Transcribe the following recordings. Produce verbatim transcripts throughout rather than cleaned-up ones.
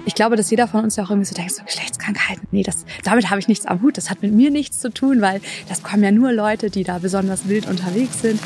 Ich glaube, dass jeder von uns ja auch irgendwie so denkt, so Geschlechtskrankheiten, nee, das, damit habe ich nichts am Hut, das hat mit mir nichts zu tun, weil das kommen ja nur Leute, die da besonders wild unterwegs sind.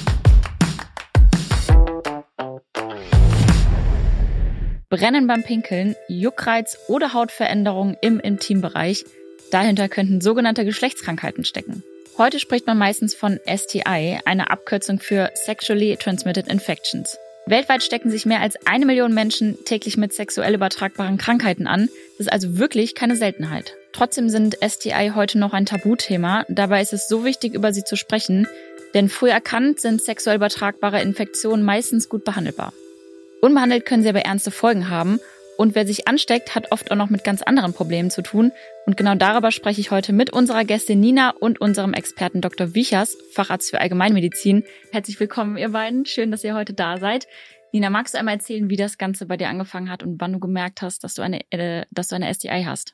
Brennen beim Pinkeln, Juckreiz oder Hautveränderungen im Intimbereich, dahinter könnten sogenannte Geschlechtskrankheiten stecken. Heute spricht man meistens von S T I, eine Abkürzung für Sexually Transmitted Infections. Weltweit stecken sich mehr als eine Million Menschen täglich mit sexuell übertragbaren Krankheiten an. Das ist also wirklich keine Seltenheit. Trotzdem sind S T I heute noch ein Tabuthema. Dabei ist es so wichtig, über sie zu sprechen, denn früh erkannt sind sexuell übertragbare Infektionen meistens gut behandelbar. Unbehandelt können sie aber ernste Folgen haben. Und wer sich ansteckt, hat oft auch noch mit ganz anderen Problemen zu tun. Und genau darüber spreche ich heute mit unserer Gästin Nina und unserem Experten Doktor Wiechers, Facharzt für Allgemeinmedizin. Herzlich willkommen, ihr beiden. Schön, dass ihr heute da seid. Nina, magst du einmal erzählen, wie das Ganze bei dir angefangen hat und wann du gemerkt hast, dass du eine, äh, dass du eine S T I hast?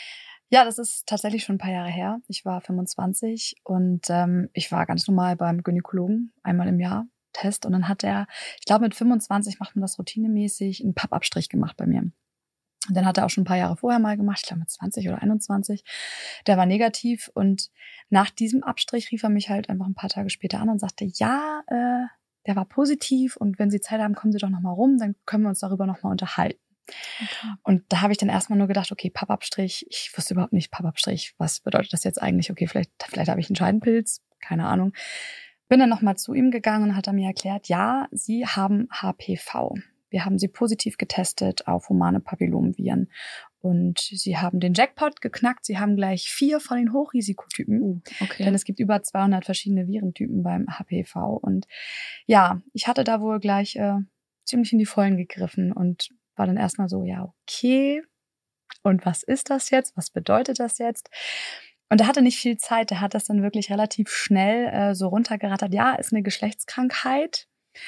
Ja, das ist tatsächlich schon ein paar Jahre her. Ich war fünfundzwanzig und ähm, ich war ganz normal beim Gynäkologen, einmal im Jahr. Test und dann hat er, ich glaube mit fünfundzwanzig macht man das routinemäßig, einen Pappabstrich gemacht bei mir. Und dann hat er auch schon ein paar Jahre vorher mal gemacht, ich glaube mit zwanzig oder einundzwanzig. Der war negativ und nach diesem Abstrich rief er mich halt einfach ein paar Tage später an und sagte, ja, äh, der war positiv und wenn Sie Zeit haben, kommen Sie doch nochmal rum, dann können wir uns darüber nochmal unterhalten. Okay. Und da habe ich dann erstmal nur gedacht, okay, Pappabstrich, ich wusste überhaupt nicht, Pappabstrich, was bedeutet das jetzt eigentlich? Okay, vielleicht, vielleicht habe ich einen Scheidenpilz, keine Ahnung. Bin dann nochmal zu ihm gegangen und hat er mir erklärt, ja, Sie haben H P V. Wir haben Sie positiv getestet auf humane Papillomviren. Und Sie haben den Jackpot geknackt. Sie haben gleich vier von den Hochrisikotypen. Uh, okay. Denn es gibt über zweihundert verschiedene Virentypen beim H P V. Und ja, ich hatte da wohl gleich äh, ziemlich in die Vollen gegriffen und war dann erstmal so, ja, okay. Und was ist das jetzt? Was bedeutet das jetzt? Und er hatte nicht viel Zeit, er hat das dann wirklich relativ schnell äh, so runtergerattert. Ja, ist eine Geschlechtskrankheit.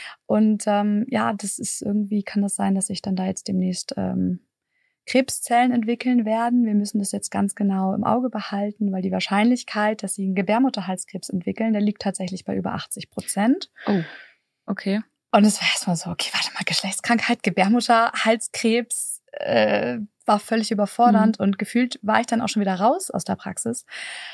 Und ähm, ja, das ist irgendwie, kann das sein, dass sich dann da jetzt demnächst ähm, Krebszellen entwickeln werden. Wir müssen das jetzt ganz genau im Auge behalten, weil die Wahrscheinlichkeit, dass sie einen Gebärmutterhalskrebs entwickeln, der liegt tatsächlich bei über achtzig Prozent. Oh, okay. Und es war erstmal so, okay, warte mal, Geschlechtskrankheit, Gebärmutterhalskrebs, äh, war völlig überfordernd mhm. und gefühlt war ich dann auch schon wieder raus aus der Praxis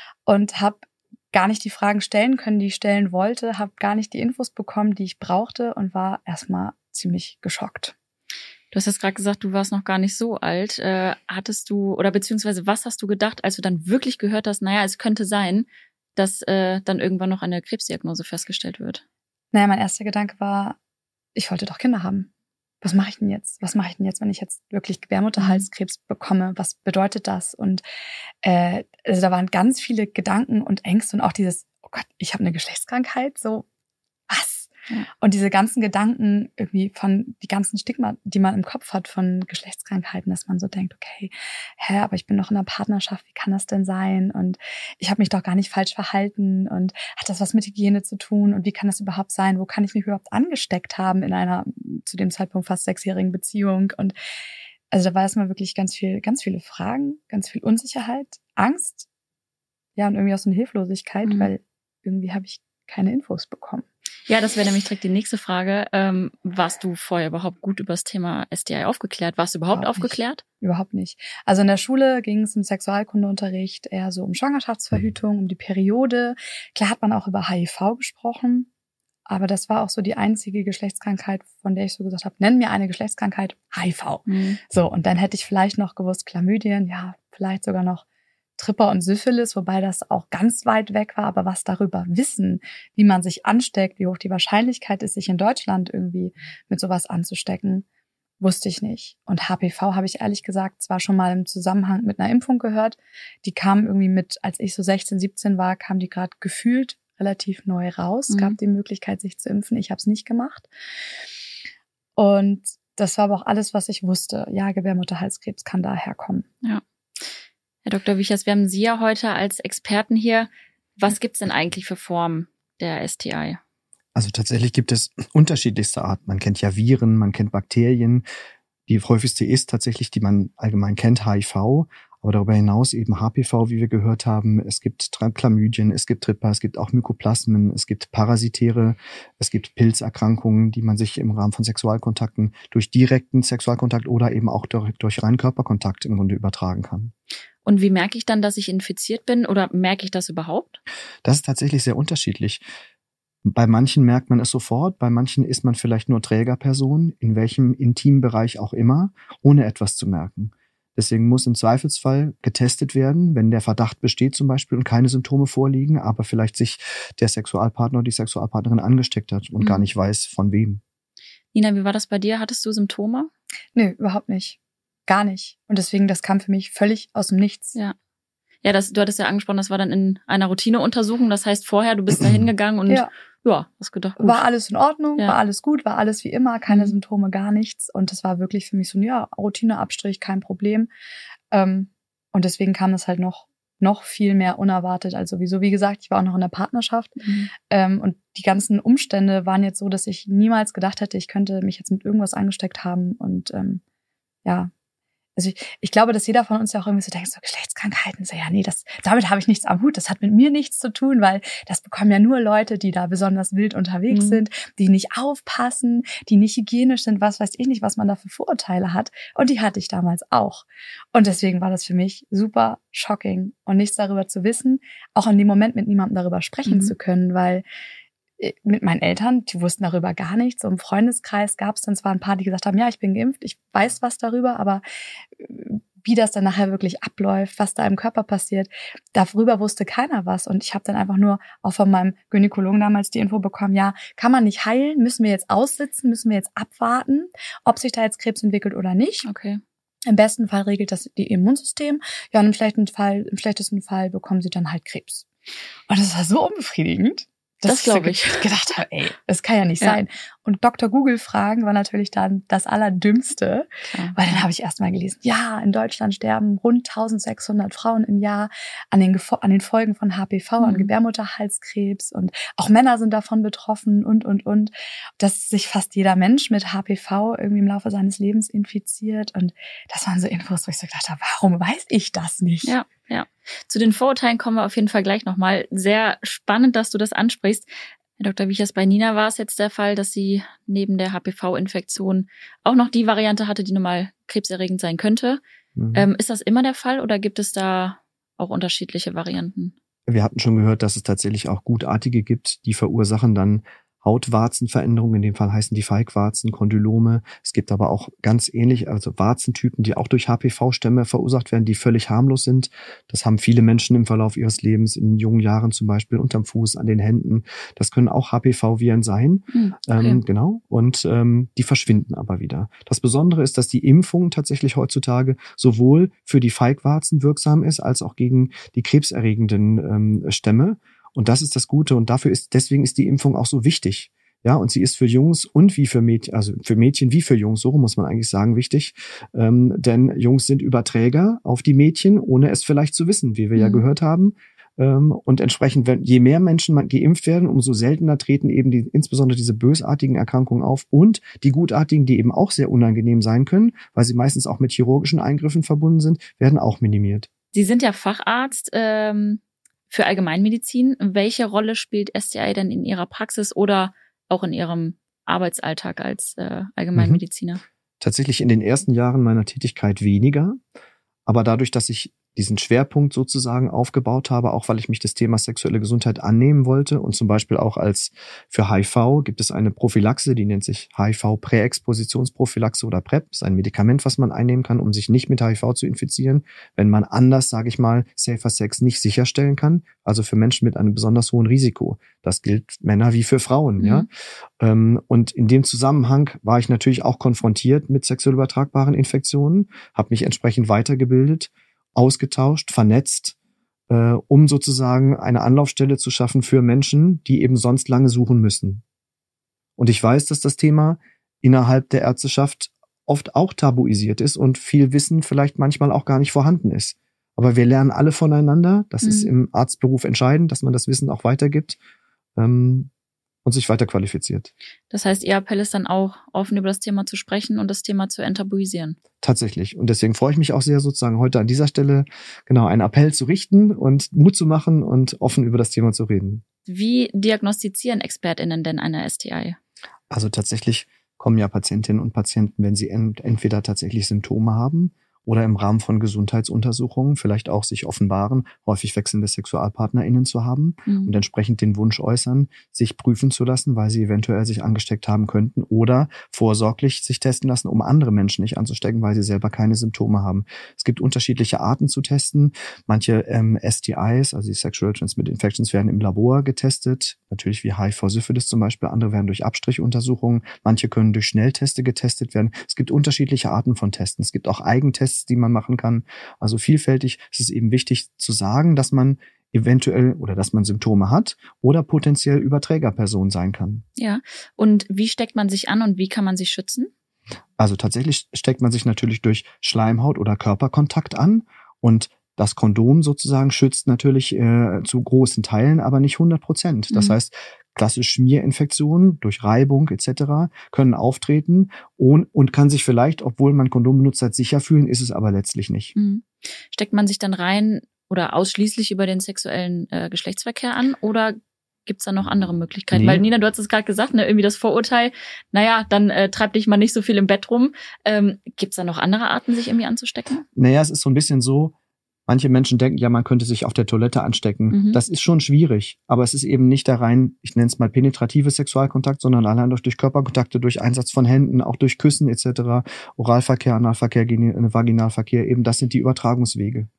und habe gar nicht die Fragen stellen können, die ich stellen wollte, habe gar nicht die Infos bekommen, die ich brauchte und war erstmal ziemlich geschockt. Du hast jetzt gerade gesagt, du warst noch gar nicht so alt. Äh, hattest du, oder beziehungsweise was hast du gedacht, als du dann wirklich gehört hast, naja, es könnte sein, dass äh, dann irgendwann noch eine Krebsdiagnose festgestellt wird? Naja, mein erster Gedanke war, ich wollte doch Kinder haben. Was mache ich denn jetzt? Was mache ich denn jetzt, wenn ich jetzt wirklich Gebärmutterhalskrebs bekomme? Was bedeutet das? Und äh, also da waren ganz viele Gedanken und Ängste und auch dieses, oh Gott, ich habe eine Geschlechtskrankheit, so was? Ja. Und diese ganzen Gedanken irgendwie von die ganzen Stigma, die man im Kopf hat von Geschlechtskrankheiten, dass man so denkt, okay, hä, aber ich bin doch in einer Partnerschaft, wie kann das denn sein? Und ich habe mich doch gar nicht falsch verhalten und hat das was mit Hygiene zu tun? Und wie kann das überhaupt sein? Wo kann ich mich überhaupt angesteckt haben in einer zu dem Zeitpunkt fast sechsjährigen Beziehung? Und also da war erstmal wirklich ganz viel, ganz viele Fragen, ganz viel Unsicherheit, Angst, ja, und irgendwie auch so eine Hilflosigkeit, mhm. weil irgendwie habe ich keine Infos bekommen. Ja, das wäre nämlich direkt die nächste Frage. Ähm, warst du vorher überhaupt gut über das Thema S T I aufgeklärt? Warst du überhaupt, überhaupt aufgeklärt? Nicht. Überhaupt nicht. Also in der Schule ging es im Sexualkundeunterricht eher so um Schwangerschaftsverhütung, um die Periode. Klar hat man auch über H I V gesprochen, aber das war auch so die einzige Geschlechtskrankheit, von der ich so gesagt habe, nenn mir eine Geschlechtskrankheit, H I V. Mhm. So, und dann hätte ich vielleicht noch gewusst, Chlamydien, ja, vielleicht sogar noch Tripper und Syphilis, wobei das auch ganz weit weg war, aber was darüber wissen, wie man sich ansteckt, wie hoch die Wahrscheinlichkeit ist, sich in Deutschland irgendwie mit sowas anzustecken, wusste ich nicht. Und H P V habe ich ehrlich gesagt zwar schon mal im Zusammenhang mit einer Impfung gehört, die kam irgendwie mit, als ich so sechzehn, siebzehn war, kam die gerade gefühlt relativ neu raus. Mhm. Es gab die Möglichkeit, sich zu impfen. Ich habe es nicht gemacht. Und das war aber auch alles, was ich wusste. Ja, Gebärmutterhalskrebs kann daher kommen. Ja. Herr Doktor Wiechers, wir haben Sie ja heute als Experten hier. Was gibt's denn eigentlich für Formen der S T I? Also tatsächlich gibt es unterschiedlichste Arten. Man kennt ja Viren, man kennt Bakterien. Die häufigste ist tatsächlich, die man allgemein kennt, H I V. Aber darüber hinaus eben H P V, wie wir gehört haben. Es gibt Chlamydien, es gibt Tripper, es gibt auch Mykoplasmen, es gibt Parasitäre, es gibt Pilzerkrankungen, die man sich im Rahmen von Sexualkontakten durch direkten Sexualkontakt oder eben auch durch, durch reinen Körperkontakt im Grunde übertragen kann. Und wie merke ich dann, dass ich infiziert bin oder merke ich das überhaupt? Das ist tatsächlich sehr unterschiedlich. Bei manchen merkt man es sofort, bei manchen ist man vielleicht nur Trägerperson, in welchem Intimbereich auch immer, ohne etwas zu merken. Deswegen muss im Zweifelsfall getestet werden, wenn der Verdacht besteht zum Beispiel und keine Symptome vorliegen, aber vielleicht sich der Sexualpartner oder die Sexualpartnerin angesteckt hat und mhm. gar nicht weiß, von wem. Nina, wie war das bei dir? Hattest du Symptome? Nö, überhaupt nicht. Gar nicht. Und deswegen, das kam für mich völlig aus dem Nichts. Ja. Ja, das, du hattest ja angesprochen, das war dann in einer Routineuntersuchung. Das heißt, vorher, du bist da hingegangen und ja, ja hast gedacht, gut. War alles in Ordnung, ja. war alles gut, war alles wie immer, keine mhm. Symptome, gar nichts. Und das war wirklich für mich so ein, ja, Routineabstrich, kein Problem. Ähm, und deswegen kam das halt noch noch viel mehr unerwartet als sowieso. Wie gesagt, ich war auch noch in der Partnerschaft. Mhm. Ähm, und die ganzen Umstände waren jetzt so, dass ich niemals gedacht hätte, ich könnte mich jetzt mit irgendwas angesteckt haben. Und ähm, ja, also ich, ich glaube, dass jeder von uns ja auch irgendwie so denkt, so Geschlechtskrankheiten, so ja, nee, das, damit habe ich nichts am Hut, das hat mit mir nichts zu tun, weil das bekommen ja nur Leute, die da besonders wild unterwegs mhm. sind, die nicht aufpassen, die nicht hygienisch sind, was weiß ich nicht, was man da für Vorurteile hat. Und die hatte ich damals auch. Und deswegen war das für mich super shocking und nichts darüber zu wissen, auch in dem Moment mit niemandem darüber sprechen mhm. zu können, weil mit meinen Eltern, die wussten darüber gar nichts. So im Freundeskreis gab es dann zwar ein paar, die gesagt haben, ja, ich bin geimpft, ich weiß was darüber, aber wie das dann nachher wirklich abläuft, was da im Körper passiert, darüber wusste keiner was. Und ich habe dann einfach nur auch von meinem Gynäkologen damals die Info bekommen, ja, kann man nicht heilen, müssen wir jetzt aussitzen, müssen wir jetzt abwarten, ob sich da jetzt Krebs entwickelt oder nicht. Okay. Im besten Fall regelt das ihr Immunsystem. Ja, und im schlechten Fall, im schlechtesten Fall bekommen sie dann halt Krebs. Und das war so unbefriedigend. Das, das glaube ich. ich gedacht habe, ey, das kann ja nicht ja. sein. Und Doktor Google fragen war natürlich dann das Allerdümmste, ja. weil dann habe ich erst mal gelesen, ja, in Deutschland sterben rund eintausendsechshundert Frauen im Jahr an den, an den Folgen von H P V, mhm. an Gebärmutterhalskrebs und auch Männer sind davon betroffen und, und, und. Dass sich fast jeder Mensch mit H P V irgendwie im Laufe seines Lebens infiziert und das waren so Infos, wo ich so gedacht habe, warum weiß ich das nicht? Ja. Ja, zu den Vorurteilen kommen wir auf jeden Fall gleich nochmal. Sehr spannend, dass du das ansprichst. Herr Doktor Wiechers, bei Nina war es jetzt der Fall, dass sie neben der H P V-Infektion auch noch die Variante hatte, die normal krebserregend sein könnte. Mhm. Ähm, ist das immer der Fall oder gibt es da auch unterschiedliche Varianten? Wir hatten schon gehört, dass es tatsächlich auch gutartige gibt, die verursachen dann Hautwarzenveränderungen, in dem Fall heißen die Feigwarzen, Kondylome. Es gibt aber auch ganz ähnlich, also Warzentypen, die auch durch H P V-Stämme verursacht werden, die völlig harmlos sind. Das haben viele Menschen im Verlauf ihres Lebens, in jungen Jahren zum Beispiel, unterm Fuß, an den Händen. Das können auch H P V-Viren sein. Okay. Ähm, genau. Und ähm, die verschwinden aber wieder. Das Besondere ist, dass die Impfung tatsächlich heutzutage sowohl für die Feigwarzen wirksam ist, als auch gegen die krebserregenden ähm, Stämme. Und das ist das Gute und dafür ist, deswegen ist die Impfung auch so wichtig. Ja, und sie ist für Jungs und wie für Mädchen, also für Mädchen wie für Jungs, so muss man eigentlich sagen, wichtig. Ähm, denn Jungs sind Überträger auf die Mädchen, ohne es vielleicht zu wissen, wie wir mhm. ja gehört haben. Ähm, und entsprechend, wenn, je mehr Menschen geimpft werden, umso seltener treten eben die, insbesondere diese bösartigen Erkrankungen auf und die gutartigen, die eben auch sehr unangenehm sein können, weil sie meistens auch mit chirurgischen Eingriffen verbunden sind, werden auch minimiert. Sie sind ja Facharzt, ähm für Allgemeinmedizin. Welche Rolle spielt S T I denn in Ihrer Praxis oder auch in Ihrem Arbeitsalltag als äh, Allgemeinmediziner? Mhm. Tatsächlich in den ersten Jahren meiner Tätigkeit weniger. Aber dadurch, dass ich diesen Schwerpunkt sozusagen aufgebaut habe, auch weil ich mich des Themas sexuelle Gesundheit annehmen wollte und zum Beispiel auch als für H I V gibt es eine Prophylaxe, die nennt sich H I V-Präexpositionsprophylaxe oder PrEP. Das ist ein Medikament, was man einnehmen kann, um sich nicht mit H I V zu infizieren, wenn man anders, sage ich mal, Safer Sex nicht sicherstellen kann. Also für Menschen mit einem besonders hohen Risiko. Das gilt Männer wie für Frauen, mhm. ja. Und in dem Zusammenhang war ich natürlich auch konfrontiert mit sexuell übertragbaren Infektionen, habe mich entsprechend weitergebildet, ausgetauscht, vernetzt, äh, um sozusagen eine Anlaufstelle zu schaffen für Menschen, die eben sonst lange suchen müssen. Und ich weiß, dass das Thema innerhalb der Ärzteschaft oft auch tabuisiert ist und viel Wissen vielleicht manchmal auch gar nicht vorhanden ist. Aber wir lernen alle voneinander. Das mhm. ist im Arztberuf entscheidend, dass man das Wissen auch weitergibt. Ähm, und sich weiter qualifiziert. Das heißt, Ihr Appell ist dann auch, offen über das Thema zu sprechen und das Thema zu enttabuisieren. Tatsächlich. Und deswegen freue ich mich auch sehr, sozusagen heute an dieser Stelle genau einen Appell zu richten und Mut zu machen und offen über das Thema zu reden. Wie diagnostizieren ExpertInnen denn eine S T I? Also tatsächlich kommen ja Patientinnen und Patienten, wenn sie ent- entweder tatsächlich Symptome haben oder im Rahmen von Gesundheitsuntersuchungen vielleicht auch sich offenbaren, häufig wechselnde SexualpartnerInnen zu haben Mhm. und entsprechend den Wunsch äußern, sich prüfen zu lassen, weil sie eventuell sich angesteckt haben könnten oder vorsorglich sich testen lassen, um andere Menschen nicht anzustecken, weil sie selber keine Symptome haben. Es gibt unterschiedliche Arten zu testen. Manche ähm, S T Is, also die Sexual Transmitted Infections, werden im Labor getestet, natürlich wie H I V, Syphilis zum Beispiel. Andere werden durch Abstrichuntersuchungen. Manche können durch Schnellteste getestet werden. Es gibt unterschiedliche Arten von Testen. Es gibt auch Eigentests, die man machen kann. Also vielfältig. Es ist eben wichtig zu sagen, dass man eventuell oder dass man Symptome hat oder potenziell Überträgerperson sein kann. Ja. Und wie steckt man sich an und wie kann man sich schützen? Also tatsächlich steckt man sich natürlich durch Schleimhaut oder Körperkontakt an und das Kondom sozusagen schützt natürlich äh, zu großen Teilen, aber nicht hundert Prozent. Das Mhm. heißt, klassische Schmierinfektionen durch Reibung et cetera können auftreten und, und kann sich vielleicht, obwohl man Kondom benutzt hat, sicher fühlen, ist es aber letztlich nicht. Mhm. Steckt man sich dann rein oder ausschließlich über den sexuellen äh, Geschlechtsverkehr an oder gibt's da noch andere Möglichkeiten? Nee. Weil Nina, du hast es gerade gesagt, ne, irgendwie das Vorurteil, naja, dann äh, treib dich mal nicht so viel im Bett rum. Ähm, gibt's da noch andere Arten, sich irgendwie anzustecken? Naja, es ist so ein bisschen so, manche Menschen denken, ja, man könnte sich auf der Toilette anstecken. Mhm. Das ist schon schwierig, aber es ist eben nicht der rein, ich nenne es mal penetrative Sexualkontakt, sondern allein durch, durch Körperkontakte, durch Einsatz von Händen, auch durch Küssen et cetera, Oralverkehr, Analverkehr, Gene- Vaginalverkehr, eben das sind die Übertragungswege.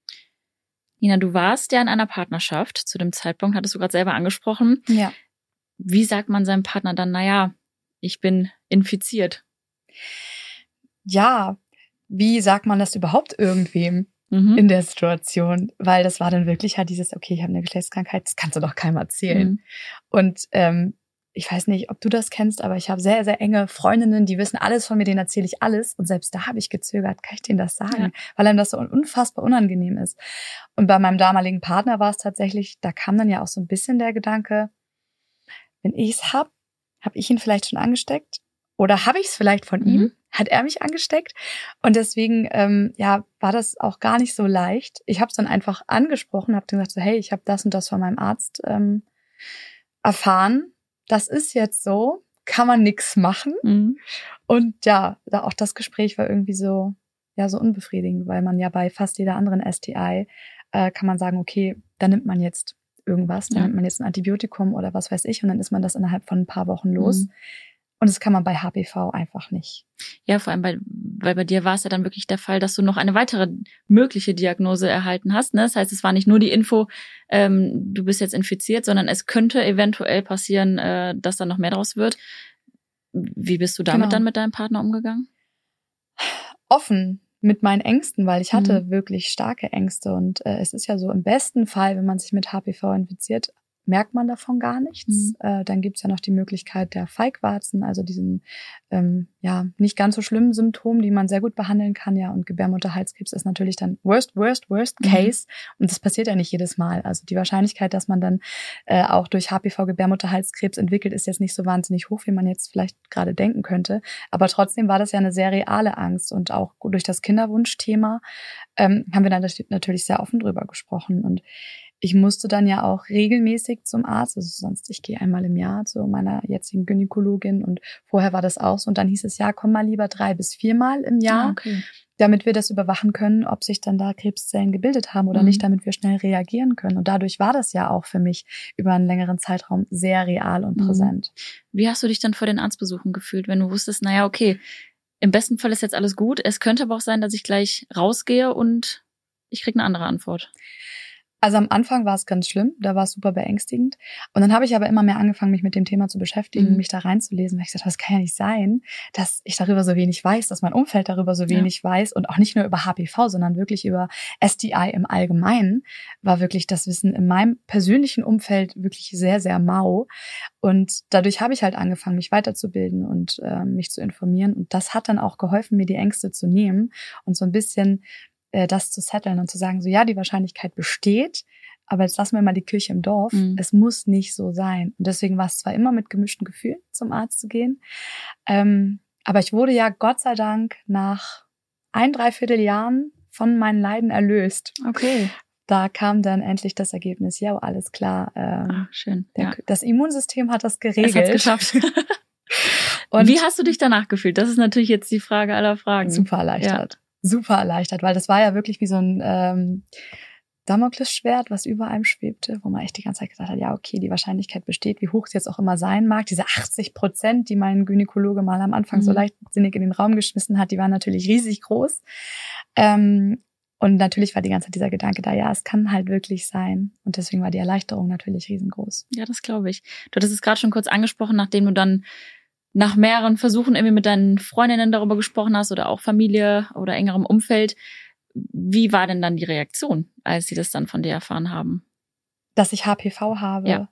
Nina, du warst ja in einer Partnerschaft. Zu dem Zeitpunkt hattest du gerade selber angesprochen. Ja. Wie sagt man seinem Partner dann, naja, ich bin infiziert? Ja, wie sagt man das überhaupt irgendwem Mhm. in der Situation? Weil das war dann wirklich halt dieses, okay, ich habe eine Geschlechtskrankheit, das kannst du doch keinem erzählen. Mhm. Und ähm, ich weiß nicht, ob du das kennst, aber ich habe sehr, sehr enge Freundinnen, die wissen alles von mir, denen erzähle ich alles. Und selbst da habe ich gezögert, kann ich denen das sagen? Ja. Weil einem das so unfassbar unangenehm ist. Und bei meinem damaligen Partner war es tatsächlich, da kam dann ja auch so ein bisschen der Gedanke, wenn ich es hab, habe ich ihn vielleicht schon angesteckt? Oder habe ich es vielleicht von Mhm. ihm? Hat er mich angesteckt? Und deswegen ähm, ja, war das auch gar nicht so leicht. Ich habe es dann einfach angesprochen, habe gesagt so, hey, ich habe das und das von meinem Arzt ähm, erfahren. Das ist jetzt so, kann man nix machen. Mhm. Und ja, da auch das Gespräch war irgendwie so, ja, so unbefriedigend, weil man ja bei fast jeder anderen S T I äh, kann man sagen, okay, da nimmt man jetzt irgendwas, da Ja. nimmt man jetzt ein Antibiotikum oder was weiß ich und dann ist man das innerhalb von ein paar Wochen los. Mhm. Und das kann man bei H P V einfach nicht. Ja, vor allem, bei, weil bei dir war es ja dann wirklich der Fall, dass du noch eine weitere mögliche Diagnose erhalten hast. Ne? Das heißt, es war nicht nur die Info, ähm, du bist jetzt infiziert, sondern es könnte eventuell passieren, äh, dass da noch mehr draus wird. Wie bist du damit Genau. dann mit deinem Partner umgegangen? Offen mit meinen Ängsten, weil ich hatte Mhm. wirklich starke Ängste. Und äh, es ist ja so, im besten Fall, wenn man sich mit H P V infiziert, merkt man davon gar nichts. Mhm. Äh, dann gibt's ja noch die Möglichkeit der Feigwarzen, also diesen ähm, ja nicht ganz so schlimmen Symptomen, die man sehr gut behandeln kann. Ja, und Gebärmutterhalskrebs ist natürlich dann worst, worst, worst Mhm. case. Und das passiert ja nicht jedes Mal. Also die Wahrscheinlichkeit, dass man dann äh, auch durch H P V Gebärmutterhalskrebs entwickelt, ist jetzt nicht so wahnsinnig hoch, wie man jetzt vielleicht gerade denken könnte. Aber trotzdem war das ja eine sehr reale Angst. Und auch durch das Kinderwunschthema ähm, haben wir dann natürlich sehr offen drüber gesprochen. Und ich musste dann ja auch regelmäßig zum Arzt, also sonst, ich gehe einmal im Jahr zu meiner jetzigen Gynäkologin und vorher war das auch so. Und dann hieß es, ja, komm mal lieber drei bis viermal im Jahr, Ah, okay. damit wir das überwachen können, ob sich dann da Krebszellen gebildet haben oder Mhm. nicht, damit wir schnell reagieren können. Und dadurch war das ja auch für mich über einen längeren Zeitraum sehr real und Mhm. präsent. Wie hast du dich dann vor den Arztbesuchen gefühlt, wenn du wusstest, naja, okay, im besten Fall ist jetzt alles gut. Es könnte aber auch sein, dass ich gleich rausgehe und ich kriege eine andere Antwort. Also am Anfang war es ganz schlimm, da war es super beängstigend. Und dann habe ich aber immer mehr angefangen, mich mit dem Thema zu beschäftigen, Mhm. mich da reinzulesen, weil ich gesagt habe, das kann ja nicht sein, dass ich darüber so wenig weiß, dass mein Umfeld darüber so Ja. wenig weiß und auch nicht nur über H P V, sondern wirklich über S T I im Allgemeinen, war wirklich das Wissen in meinem persönlichen Umfeld wirklich sehr, sehr mau. Und dadurch habe ich halt angefangen, mich weiterzubilden und äh, mich zu informieren. Und das hat dann auch geholfen, mir die Ängste zu nehmen und so ein bisschen das zu setteln und zu sagen, so ja, die Wahrscheinlichkeit besteht, Aber jetzt lassen wir mal die Kirche im Dorf. Mhm. Es muss nicht so sein. Und deswegen war es zwar immer mit gemischten Gefühlen, zum Arzt zu gehen. Ähm, aber ich wurde ja Gott sei Dank nach ein, dreiviertel Jahren von meinen Leiden erlöst. Okay. Da kam dann endlich das Ergebnis, ja, alles klar. Ähm, Ach, schön. Der, ja. Das Immunsystem hat das geregelt. Es hat's geschafft. Und wie hast du dich danach gefühlt? Das ist natürlich jetzt die Frage aller Fragen. Super erleichtert. Ja. Super erleichtert, weil das war ja wirklich wie so ein ähm, Damoklesschwert, was über einem schwebte, wo man echt die ganze Zeit gesagt hat, ja, okay, die Wahrscheinlichkeit besteht, wie hoch es jetzt auch immer sein mag. Diese achtzig Prozent, die mein Gynäkologe mal am Anfang mhm. so leichtsinnig in den Raum geschmissen hat, die waren natürlich riesig groß. Ähm, und natürlich war die ganze Zeit dieser Gedanke da, ja, es kann halt wirklich sein. Und deswegen war die Erleichterung natürlich riesengroß. Ja, das glaube ich. Du hattest es gerade schon kurz angesprochen, nachdem du dann nach mehreren Versuchen irgendwie mit deinen Freundinnen darüber gesprochen hast oder auch Familie oder engerem Umfeld. Wie war denn dann die Reaktion, als sie das dann von dir erfahren haben? Dass ich H P V habe? Ja,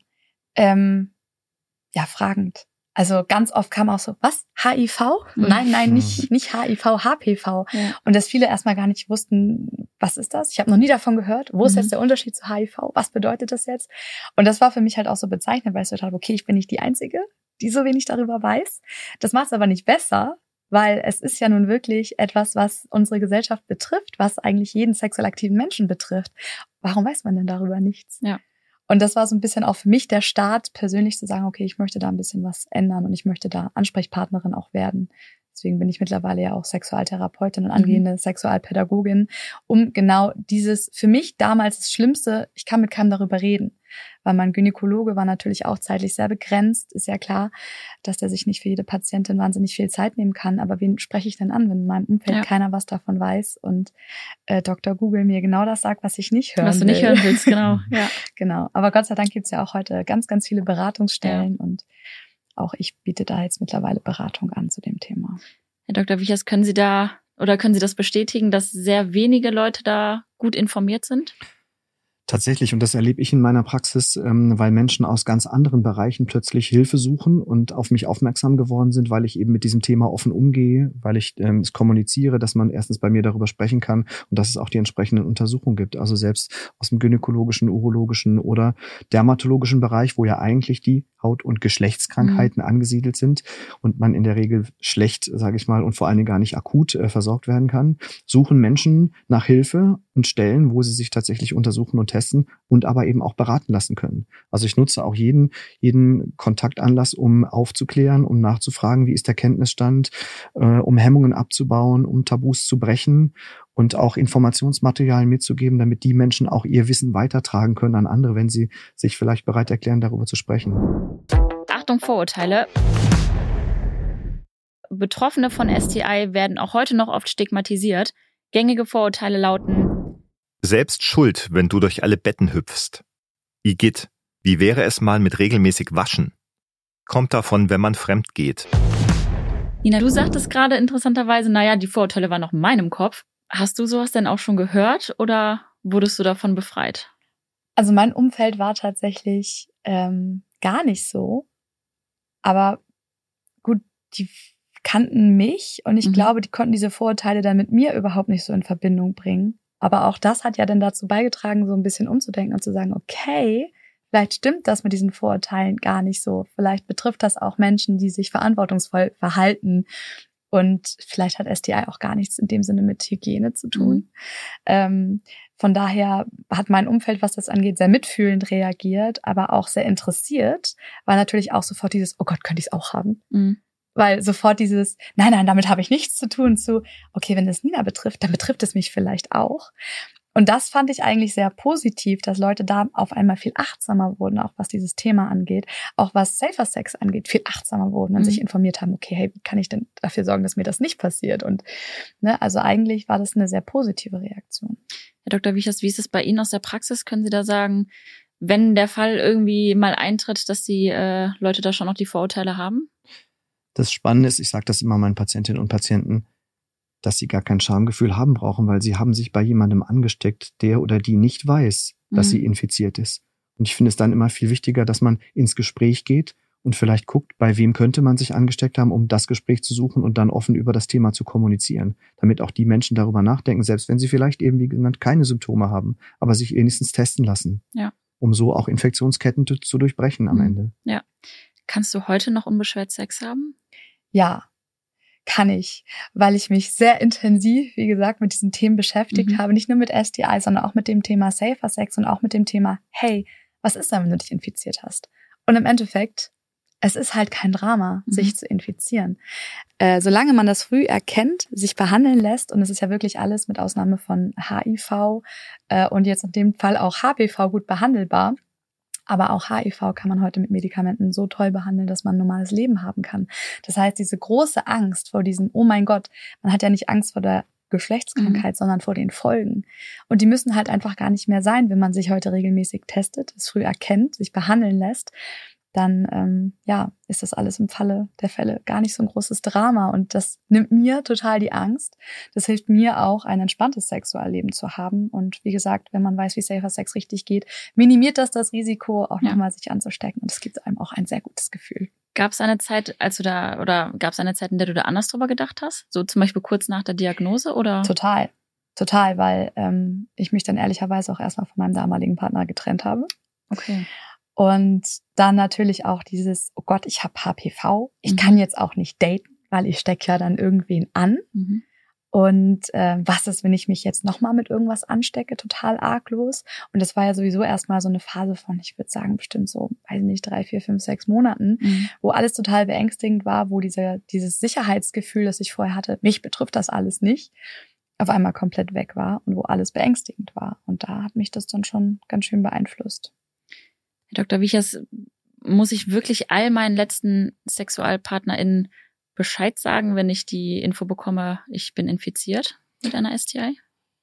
ähm, ja fragend. Also ganz oft kam auch so, was? H I V? Mhm. Nein, nein, nicht nicht H I V, H P V. Ja. Und dass viele erstmal gar nicht wussten, was ist das? Ich habe noch nie davon gehört. Wo mhm. ist jetzt der Unterschied zu H I V? Was bedeutet das jetzt? Und das war für mich halt auch so bezeichnend, weil ich so dachte, okay, ich bin nicht die Einzige, die so wenig darüber weiß. Das macht es aber nicht besser, weil es ist ja nun wirklich etwas, was unsere Gesellschaft betrifft, was eigentlich jeden sexuell aktiven Menschen betrifft. Warum weiß man denn darüber nichts? Ja. Und das war so ein bisschen auch für mich der Start, persönlich zu sagen, okay, ich möchte da ein bisschen was ändern und ich möchte da Ansprechpartnerin auch werden. Deswegen bin ich mittlerweile ja auch Sexualtherapeutin und angehende mhm. Sexualpädagogin, um genau dieses, für mich damals das Schlimmste, ich kann mit keinem darüber reden, weil mein Gynäkologe war natürlich auch zeitlich sehr begrenzt, ist ja klar, dass der sich nicht für jede Patientin wahnsinnig viel Zeit nehmen kann, aber wen spreche ich denn an, wenn in meinem Umfeld ja. keiner was davon weiß und äh, Doktor Google mir genau das sagt, was ich nicht hören will. Was du nicht hören willst, genau. ja. Genau, aber Gott sei Dank gibt's ja auch heute ganz, ganz viele Beratungsstellen ja. und auch ich biete da jetzt mittlerweile Beratung an zu dem Thema. Herr Doktor Wichers, können Sie da oder können Sie das bestätigen, dass sehr wenige Leute da gut informiert sind? Tatsächlich, und das erlebe ich in meiner Praxis, ähm, weil Menschen aus ganz anderen Bereichen plötzlich Hilfe suchen und auf mich aufmerksam geworden sind, weil ich eben mit diesem Thema offen umgehe, weil ich ähm, es kommuniziere, dass man erstens bei mir darüber sprechen kann und dass es auch die entsprechenden Untersuchungen gibt. Also selbst aus dem gynäkologischen, urologischen oder dermatologischen Bereich, wo ja eigentlich die Haut- und Geschlechtskrankheiten mhm. angesiedelt sind und man in der Regel schlecht, sage ich mal, und vor allen Dingen gar nicht akut äh, versorgt werden kann, suchen Menschen nach Hilfe und Stellen, wo sie sich tatsächlich untersuchen und testen und aber eben auch beraten lassen können. Also ich nutze auch jeden jeden Kontaktanlass, um aufzuklären, um nachzufragen, wie ist der Kenntnisstand, äh, um Hemmungen abzubauen, um Tabus zu brechen und auch Informationsmaterial mitzugeben, damit die Menschen auch ihr Wissen weitertragen können an andere, wenn sie sich vielleicht bereit erklären, darüber zu sprechen. Achtung, Vorurteile. Betroffene von S T I werden auch heute noch oft stigmatisiert. Gängige Vorurteile lauten: Selbst schuld, wenn du durch alle Betten hüpfst. Igitt, wie wäre es mal mit regelmäßig Waschen? Kommt davon, wenn man fremd geht. Nina, du sagtest gerade interessanterweise, naja, die Vorurteile waren noch in meinem Kopf. Hast du sowas denn auch schon gehört oder wurdest du davon befreit? Also mein Umfeld war tatsächlich ähm, gar nicht so. Aber gut, die kannten mich und ich mhm. glaube, die konnten diese Vorurteile dann mit mir überhaupt nicht so in Verbindung bringen. Aber auch das hat ja dann dazu beigetragen, so ein bisschen umzudenken und zu sagen, okay, vielleicht stimmt das mit diesen Vorurteilen gar nicht so. Vielleicht betrifft das auch Menschen, die sich verantwortungsvoll verhalten. Und vielleicht hat S T I auch gar nichts in dem Sinne mit Hygiene zu tun. Mhm. Ähm, von daher hat mein Umfeld, was das angeht, sehr mitfühlend reagiert, aber auch sehr interessiert, weil natürlich auch sofort dieses, oh Gott, könnte ich es auch haben? Mhm. Weil sofort dieses, nein, nein, damit habe ich nichts zu tun, zu, okay, wenn es Nina betrifft, dann betrifft es mich vielleicht auch. Und das fand ich eigentlich sehr positiv, dass Leute da auf einmal viel achtsamer wurden, auch was dieses Thema angeht, auch was Safer Sex angeht, viel achtsamer wurden und mhm. sich informiert haben, okay, hey, wie kann ich denn dafür sorgen, dass mir das nicht passiert? Und ne, also eigentlich war das eine sehr positive Reaktion. Herr Doktor Wichers, wie ist es bei Ihnen aus der Praxis? Können Sie da sagen, wenn der Fall irgendwie mal eintritt, dass die äh, Leute da schon noch die Vorurteile haben? Das Spannende ist, ich sage das immer meinen Patientinnen und Patienten, dass sie gar kein Schamgefühl haben brauchen, weil sie haben sich bei jemandem angesteckt, der oder die nicht weiß, dass mhm. sie infiziert ist. Und ich finde es dann immer viel wichtiger, dass man ins Gespräch geht und vielleicht guckt, bei wem könnte man sich angesteckt haben, um das Gespräch zu suchen und dann offen über das Thema zu kommunizieren, damit auch die Menschen darüber nachdenken, selbst wenn sie vielleicht eben, wie genannt, keine Symptome haben, aber sich wenigstens testen lassen, ja. um so auch Infektionsketten zu, zu durchbrechen am Mhm. Ende. Ja. Kannst du heute noch unbeschwert Sex haben? Ja, kann ich, weil ich mich sehr intensiv, wie gesagt, mit diesen Themen beschäftigt Mhm. habe, nicht nur mit S T I, sondern auch mit dem Thema Safer Sex und auch mit dem Thema, hey, was ist denn, wenn du dich infiziert hast? Und im Endeffekt, es ist halt kein Drama, Mhm. sich zu infizieren. Äh, solange man das früh erkennt, sich behandeln lässt, und es ist ja wirklich alles mit Ausnahme von H I V äh, und jetzt in dem Fall auch H P V gut behandelbar, aber auch H I V kann man heute mit Medikamenten so toll behandeln, dass man ein normales Leben haben kann. Das heißt, diese große Angst vor diesem, oh mein Gott, man hat ja nicht Angst vor der Geschlechtskrankheit, mhm. sondern vor den Folgen. Und die müssen halt einfach gar nicht mehr sein, wenn man sich heute regelmäßig testet, es früh erkennt, sich behandeln lässt, dann ähm, ja ist das alles im Falle der Fälle gar nicht so ein großes Drama. Und das nimmt mir total die Angst. Das hilft mir auch, ein entspanntes Sexualleben zu haben. Und wie gesagt, wenn man weiß, wie Safer Sex richtig geht, minimiert das das Risiko, auch ja. nochmal sich anzustecken. Und es gibt einem auch ein sehr gutes Gefühl. Gab es eine Zeit, als du da, oder gab es eine Zeit, in der du da anders drüber gedacht hast? So zum Beispiel kurz nach der Diagnose, oder? Total, total, weil ähm, ich mich dann ehrlicherweise auch erstmal von meinem damaligen Partner getrennt habe. Okay. Und dann natürlich auch dieses, oh Gott, ich habe H P V, ich mhm. kann jetzt auch nicht daten, weil ich stecke ja dann irgendwen an. Mhm. Und äh, was ist, wenn ich mich jetzt nochmal mit irgendwas anstecke, total arglos. Und das war ja sowieso erstmal so eine Phase von, ich würde sagen, bestimmt so, weiß nicht, drei, vier, fünf, sechs Monaten, mhm. wo alles total beängstigend war, wo diese, dieses Sicherheitsgefühl, das ich vorher hatte, mich betrifft das alles nicht, auf einmal komplett weg war und wo alles beängstigend war. Und da hat mich das dann schon ganz schön beeinflusst. Herr Doktor Wiechers, muss ich wirklich all meinen letzten SexualpartnerInnen Bescheid sagen, wenn ich die Info bekomme, ich bin infiziert mit einer S T I?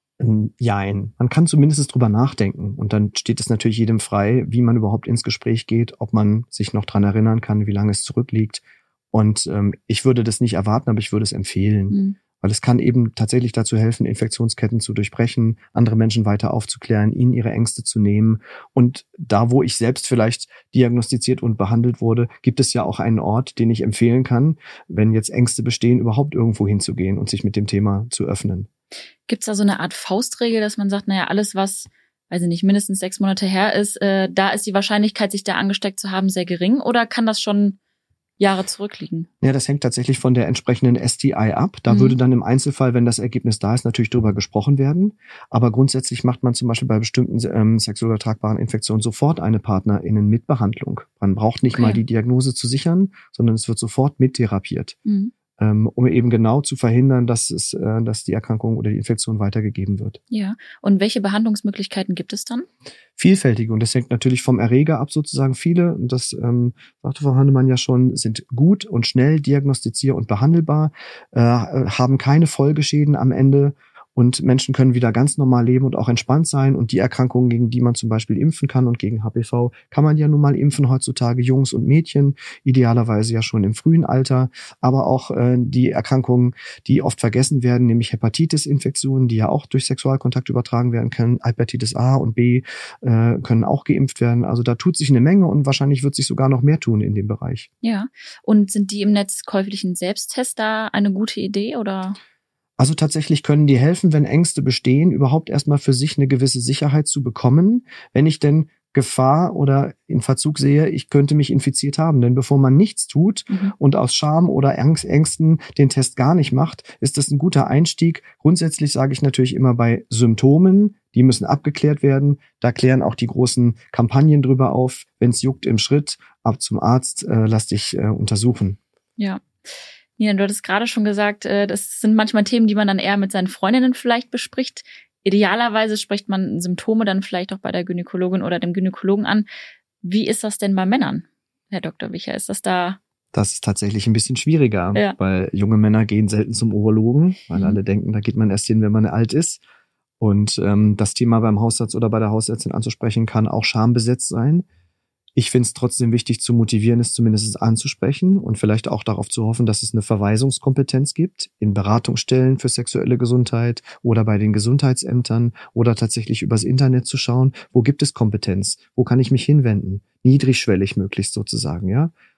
Jein. Man kann zumindest drüber nachdenken. Und dann steht es natürlich jedem frei, wie man überhaupt ins Gespräch geht, ob man sich noch dran erinnern kann, wie lange es zurückliegt. Und ähm, ich würde das nicht erwarten, aber ich würde es empfehlen. Mhm. Weil es kann eben tatsächlich dazu helfen, Infektionsketten zu durchbrechen, andere Menschen weiter aufzuklären, ihnen ihre Ängste zu nehmen. Und da, wo ich selbst vielleicht diagnostiziert und behandelt wurde, gibt es ja auch einen Ort, den ich empfehlen kann, wenn jetzt Ängste bestehen, überhaupt irgendwo hinzugehen und sich mit dem Thema zu öffnen. Gibt es da so eine Art Faustregel, dass man sagt, naja, alles, was, weiß ich nicht, mindestens sechs Monate her ist, äh, da ist die Wahrscheinlichkeit, sich da angesteckt zu haben, sehr gering? Oder kann das schon Jahre zurückliegen? Ja, das hängt tatsächlich von der entsprechenden S T I ab. Da mhm. würde dann im Einzelfall, wenn das Ergebnis da ist, natürlich drüber gesprochen werden. Aber grundsätzlich macht man zum Beispiel bei bestimmten ähm, sexuell übertragbaren Infektionen sofort eine PartnerInnen-Mitbehandlung. Man braucht nicht okay. mal die Diagnose zu sichern, sondern es wird sofort mittherapiert. Mhm. Um eben genau zu verhindern, dass es, dass die Erkrankung oder die Infektion weitergegeben wird. Ja. Und welche Behandlungsmöglichkeiten gibt es dann? Vielfältige. Und das hängt natürlich vom Erreger ab sozusagen. Viele, und das ähm, sagte Frau Hannemann ja schon, sind gut und schnell diagnostizier- und behandelbar, äh, haben keine Folgeschäden am Ende. Und Menschen können wieder ganz normal leben und auch entspannt sein. Und die Erkrankungen, gegen die man zum Beispiel impfen kann und gegen H P V, kann man ja nun mal impfen heutzutage, Jungs und Mädchen, idealerweise ja schon im frühen Alter. Aber auch äh, die Erkrankungen, die oft vergessen werden, nämlich Hepatitis-Infektionen, die ja auch durch Sexualkontakt übertragen werden können. Hepatitis A und B äh, können auch geimpft werden. Also da tut sich eine Menge und wahrscheinlich wird sich sogar noch mehr tun in dem Bereich. Ja, und sind die im Netz käuflichen Selbsttests da eine gute Idee, oder? Also tatsächlich können die helfen, wenn Ängste bestehen, überhaupt erstmal für sich eine gewisse Sicherheit zu bekommen, wenn ich denn Gefahr oder in Verzug sehe, ich könnte mich infiziert haben. Denn bevor man nichts tut mhm. und aus Scham oder Ängsten den Test gar nicht macht, ist das ein guter Einstieg. Grundsätzlich sage ich natürlich immer bei Symptomen, die müssen abgeklärt werden. Da klären auch die großen Kampagnen drüber auf. Wenn es juckt im Schritt, ab zum Arzt, äh, lass dich äh, untersuchen. Ja. Nina, du hattest gerade schon gesagt, das sind manchmal Themen, die man dann eher mit seinen Freundinnen vielleicht bespricht. Idealerweise spricht man Symptome dann vielleicht auch bei der Gynäkologin oder dem Gynäkologen an. Wie ist das denn bei Männern, Herr Doktor Wicher? Ist das da? Das ist tatsächlich ein bisschen schwieriger, ja. weil junge Männer gehen selten zum Urologen, weil mhm. alle denken, da geht man erst hin, wenn man alt ist. Und ähm, das Thema beim Hausarzt oder bei der Hausärztin anzusprechen, kann auch schambesetzt sein. Ich finde es trotzdem wichtig zu motivieren, es zumindest anzusprechen und vielleicht auch darauf zu hoffen, dass es eine Verweisungskompetenz gibt in Beratungsstellen für sexuelle Gesundheit oder bei den Gesundheitsämtern oder tatsächlich übers Internet zu schauen, wo gibt es Kompetenz, wo kann ich mich hinwenden, niedrigschwellig möglichst sozusagen, ja.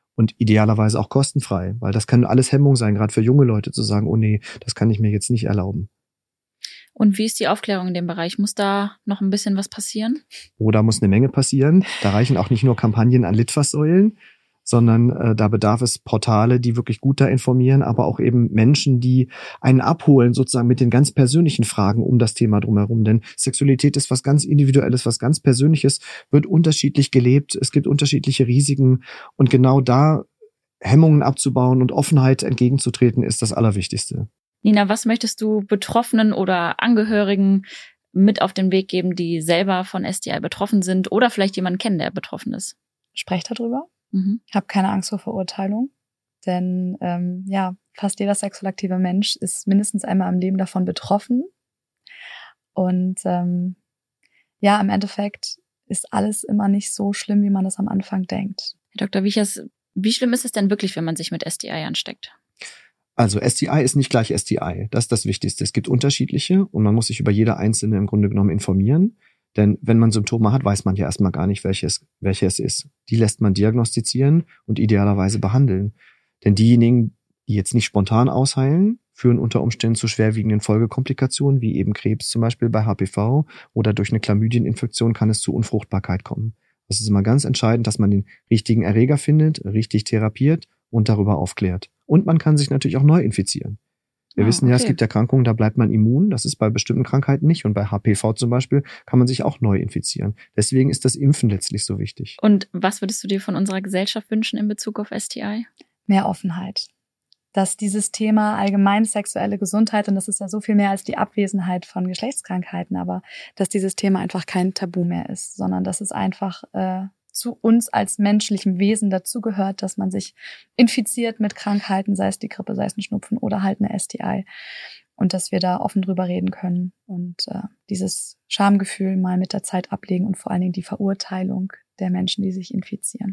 Und idealerweise auch kostenfrei, weil das kann alles Hemmung sein, gerade für junge Leute zu sagen, oh nee, das kann ich mir jetzt nicht erlauben. Und wie ist die Aufklärung in dem Bereich? Muss da noch ein bisschen was passieren? Oh, da muss eine Menge passieren. Da reichen auch nicht nur Kampagnen an Litfaßsäulen, sondern äh, da bedarf es Portale, die wirklich gut da informieren, aber auch eben Menschen, die einen abholen sozusagen mit den ganz persönlichen Fragen um das Thema drumherum. Denn Sexualität ist was ganz Individuelles, was ganz Persönliches, wird unterschiedlich gelebt. Es gibt unterschiedliche Risiken und genau da Hemmungen abzubauen und Offenheit entgegenzutreten, ist das Allerwichtigste. Nina, was möchtest du Betroffenen oder Angehörigen mit auf den Weg geben, die selber von S T I betroffen sind oder vielleicht jemanden kennen, der betroffen ist? Sprecht darüber. Mhm. Hab keine Angst vor Verurteilung, denn ähm, ja, fast jeder sexuell aktive Mensch ist mindestens einmal im Leben davon betroffen. Und ähm, ja, im Endeffekt ist alles immer nicht so schlimm, wie man das am Anfang denkt. Herr Doktor Wiechers, wie schlimm ist es denn wirklich, wenn man sich mit S T I ansteckt? Also S T I ist nicht gleich S T I. Das ist das Wichtigste. Es gibt unterschiedliche und man muss sich über jede einzelne im Grunde genommen informieren. Denn wenn man Symptome hat, weiß man ja erstmal gar nicht, welches, welches ist. Die lässt man diagnostizieren und idealerweise behandeln. Denn diejenigen, die jetzt nicht spontan ausheilen, führen unter Umständen zu schwerwiegenden Folgekomplikationen, wie eben Krebs zum Beispiel bei H P V oder durch eine Chlamydieninfektion kann es zu Unfruchtbarkeit kommen. Das ist immer ganz entscheidend, dass man den richtigen Erreger findet, richtig therapiert und darüber aufklärt. Und man kann sich natürlich auch neu infizieren. Wir ah, wissen ja, okay. es gibt Erkrankungen, da bleibt man immun. Das ist bei bestimmten Krankheiten nicht. Und bei H P V zum Beispiel kann man sich auch neu infizieren. Deswegen ist das Impfen letztlich so wichtig. Und was würdest du dir von unserer Gesellschaft wünschen in Bezug auf S T I? Mehr Offenheit. Dass dieses Thema allgemein sexuelle Gesundheit, und das ist ja so viel mehr als die Abwesenheit von Geschlechtskrankheiten, aber dass dieses Thema einfach kein Tabu mehr ist, sondern dass es einfach äh, zu uns als menschlichem Wesen dazugehört, dass man sich infiziert mit Krankheiten, sei es die Grippe, sei es ein Schnupfen oder halt eine S T I. Und dass wir da offen drüber reden können und äh, dieses Schamgefühl mal mit der Zeit ablegen und vor allen Dingen die Verurteilung der Menschen, die sich infizieren.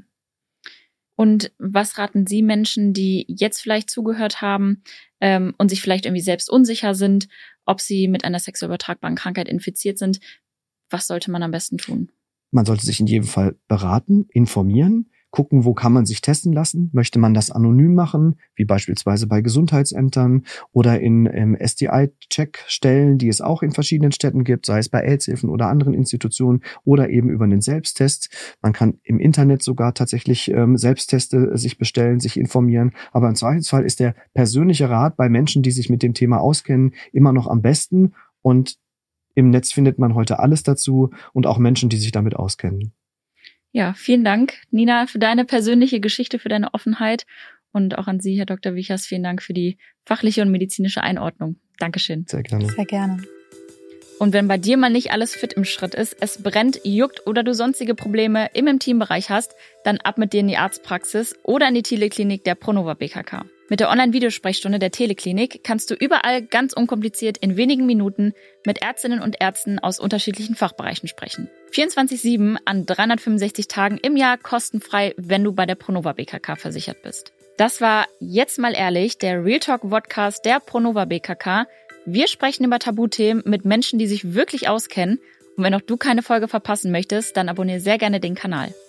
Und was raten Sie Menschen, die jetzt vielleicht zugehört haben ähm, und sich vielleicht irgendwie selbst unsicher sind, ob sie mit einer sexuell übertragbaren Krankheit infiziert sind? Was sollte man am besten tun? Man sollte sich in jedem Fall beraten, informieren, gucken, wo kann man sich testen lassen. Möchte man das anonym machen, wie beispielsweise bei Gesundheitsämtern oder in ähm, S T I-Check-Stellen, die es auch in verschiedenen Städten gibt, sei es bei AIDS-Hilfen oder anderen Institutionen oder eben über einen Selbsttest. Man kann im Internet sogar tatsächlich ähm, Selbstteste sich bestellen, sich informieren. Aber im Zweifelsfall ist der persönliche Rat bei Menschen, die sich mit dem Thema auskennen, immer noch am besten. Und im Netz findet man heute alles dazu und auch Menschen, die sich damit auskennen. Ja, vielen Dank, Nina, für deine persönliche Geschichte, für deine Offenheit und auch an Sie, Herr Doktor Wiechers, vielen Dank für die fachliche und medizinische Einordnung. Dankeschön. Sehr gerne. Sehr gerne. Und wenn bei dir mal nicht alles fit im Schritt ist, es brennt, juckt oder du sonstige Probleme im Intimbereich hast, dann ab mit dir in die Arztpraxis oder in die Teleklinik der Pronova B K K. Mit der Online-Videosprechstunde der Teleklinik kannst du überall ganz unkompliziert in wenigen Minuten mit Ärztinnen und Ärzten aus unterschiedlichen Fachbereichen sprechen. vierundzwanzig sieben an dreihundertfünfundsechzig Tagen im Jahr kostenfrei, wenn du bei der Pronova B K K versichert bist. Das war Jetzt mal ehrlich, der Real Talk Podcast der Pronova B K K. Wir sprechen über Tabuthemen mit Menschen, die sich wirklich auskennen. Und wenn auch du keine Folge verpassen möchtest, dann abonniere sehr gerne den Kanal.